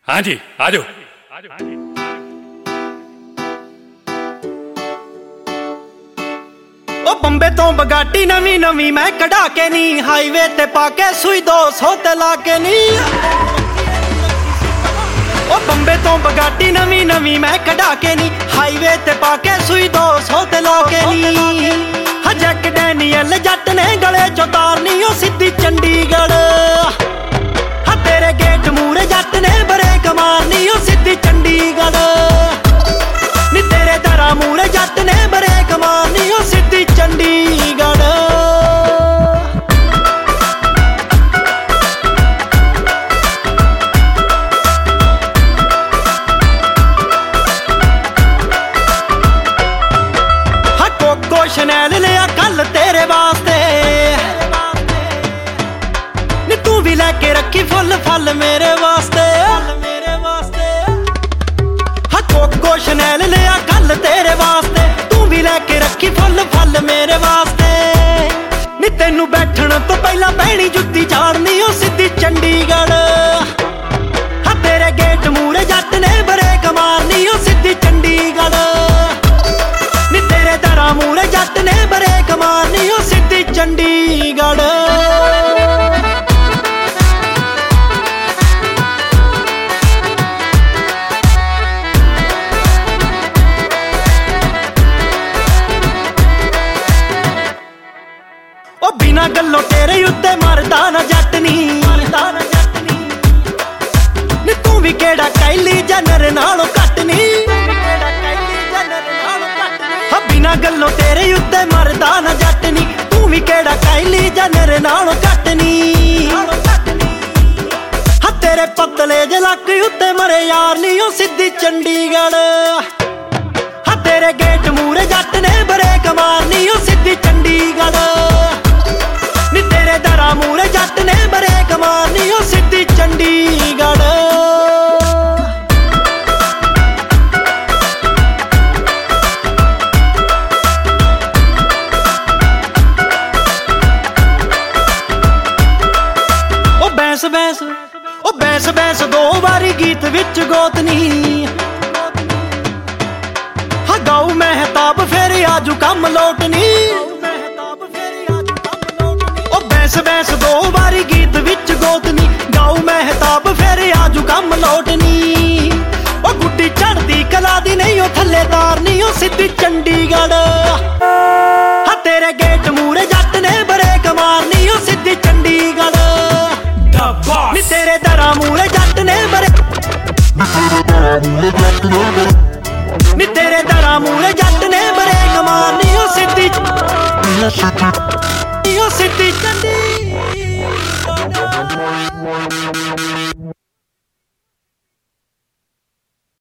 हाँ जी आ जाओ। ओ बंबे तो बगाटी नवी नवी मैं कढ़ा के नी, हाईवे ते पाके सुई 200 ते ला के नी। ओ बंबे तो बगाटी नवी नवी मैं कढ़ा के नी, हाईवे ते पाके सुई 200 ते ला के नी। जैक डैनियल जट ने गले चो तारनी ओ सीधी चंडीगढ़। तेरे गेट मूरे जट ने ब्रेक मारनी ओ सीधी चंडीगढ़। नी तेरे दरा मूरे जट ने ब्रेक मारनी ओ सीधी चंडीगढ़। हाँ कोको शनैल लिया कल तेरे वास्ते, नी तू भी लेके रखी फुल फल मेरे वास्ते। हाँ कोको शनैल लिया कल तेरे वास्ते, तू भी लेके रखी फुल फल मेरे वास्ते। नी तेनू बैठण तो पहला पैनी जुत्ती झाड़नी ओ सीधी चंडीगढ़। हाँ तेरे गेट मूरे जट ने ब्रेक मारनी ओ सीधी चंडीगढ़। नी तेरे दरा मूरे जट ने ब्रेक मारनी ओ सीधी चंडीगढ़। ओ बिना गल्लों तेरे उत्ते मरदा ना जट नी, नी तू भी केड़ा कैली जनर नालों घट नी। हाँ बिना गल्लों तेरे उत्ते मरदा ना जट नी, तू भी केड़ा कैली जनर नालों घट नी। हाँ तेरे पतले जे लक उत्ते मरे यार नी ओ सीधी चंडीगढ़। हाँ तेरे गेट मूरे जट ने ब्रेक मारनी ओ सीधी चंडीगढ़। नी तेरे दरा मूरे जट ने ब्रेक मारनी ओ सीधी चंडीगढ़। ओ बैंस बैंस ओ बैंस बैंस दो बारी गीत विच गोतनी। हाँ गाऊ मेहताब फेर आजू कम लोटनी। बैंस बैंस दो बारी गीत विच गोतनी, गाऊ मेहताब फेर आजू कम लोटनी। ओ गुड्डी चढ़दी कला दी नहीं ओ थल्ले तारनी ओ सीधी चंडीगढ़। हाँ तेरे गेट मूरे जट ने ब्रेक मारनी ओ सीधी चंडीगढ़। नी तेरे दरा मूरे जट ने नी तेरे दरा मूरे जट ने ब्रेक मारनी ओ सीधी चंडीगढ़।